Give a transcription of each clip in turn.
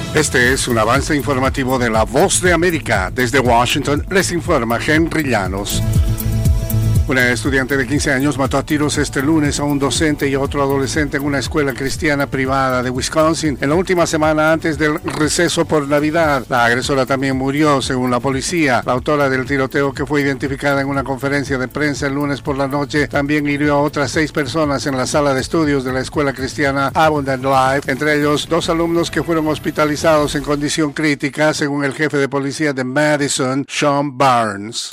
Este es un avance informativo de La Voz de América. Desde Washington les informa Henry Llanos. Una estudiante de 15 años mató a tiros este lunes a un docente y a otro adolescente en una escuela cristiana privada de Wisconsin en la última semana antes del receso por Navidad. La agresora también murió, según la policía. La autora del tiroteo, que fue identificada en una conferencia de prensa el lunes por la noche, también hirió a otras 6 personas en la sala de estudios de la escuela cristiana Abundant Life, entre ellos 2 alumnos que fueron hospitalizados en condición crítica, según el jefe de policía de Madison, Sean Barnes.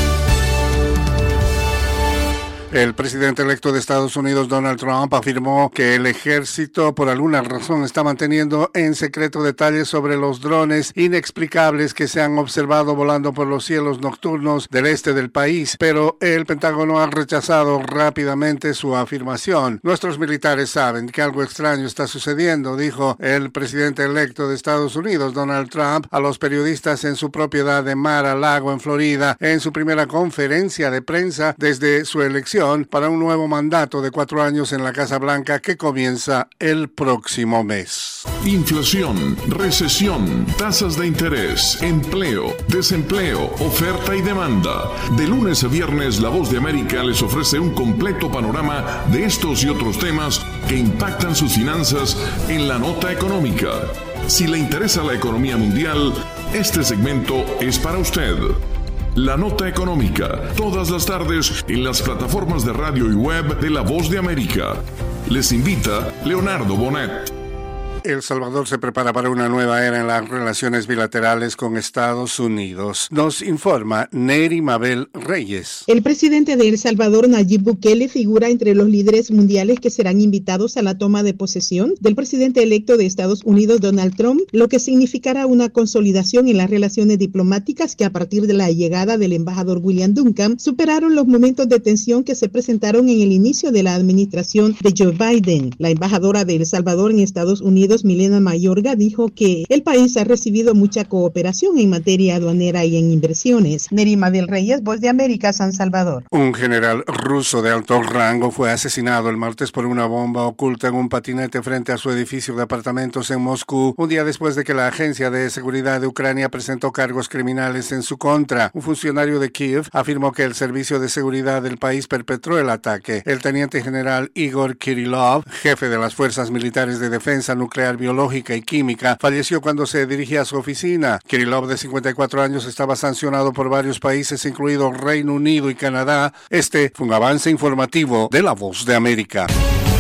El presidente electo de Estados Unidos, Donald Trump, afirmó que el ejército por alguna razón está manteniendo en secreto detalles sobre los drones inexplicables que se han observado volando por los cielos nocturnos del este del país, pero el Pentágono ha rechazado rápidamente su afirmación. Nuestros militares saben que algo extraño está sucediendo, dijo el presidente electo de Estados Unidos, Donald Trump, a los periodistas en su propiedad de Mar-a-Lago, en Florida, en su primera conferencia de prensa desde su elección para un nuevo mandato de 4 años en la Casa Blanca que comienza el próximo mes. Inflación, recesión, tasas de interés, empleo, desempleo, oferta y demanda. De lunes a viernes, La Voz de América les ofrece un completo panorama de estos y otros temas que impactan sus finanzas en la nota económica. Si le interesa la economía mundial, este segmento es para usted. La Nota Económica, todas las tardes en las plataformas de radio y web de La Voz de América. Les invita Leonardo Bonet. El Salvador se prepara para una nueva era en las relaciones bilaterales con Estados Unidos. Nos informa Neri Mabel Reyes. El presidente de El Salvador, Nayib Bukele, figura entre los líderes mundiales que serán invitados a la toma de posesión del presidente electo de Estados Unidos, Donald Trump, lo que significará una consolidación en las relaciones diplomáticas que, a partir de la llegada del embajador William Duncan, superaron los momentos de tensión que se presentaron en el inicio de la administración de Joe Biden. La embajadora de El Salvador en Estados Unidos, Milena Mayorga, dijo que el país ha recibido mucha cooperación en materia aduanera y en inversiones. Neri Mabel Reyes, Voz de América, San Salvador. Un general ruso de alto rango fue asesinado el martes por una bomba oculta en un patinete frente a su edificio de apartamentos en Moscú, un día después de que la Agencia de Seguridad de Ucrania presentó cargos criminales en su contra. Un funcionario de Kiev afirmó que el servicio de seguridad del país perpetró el ataque. El teniente general Igor Kirillov, jefe de las Fuerzas Militares de Defensa Nuclear, Biológica y Química, falleció cuando se dirigía a su oficina. Kirillov, de 54 años, estaba sancionado por varios países, incluido Reino Unido y Canadá. Este fue un avance informativo de La Voz de América.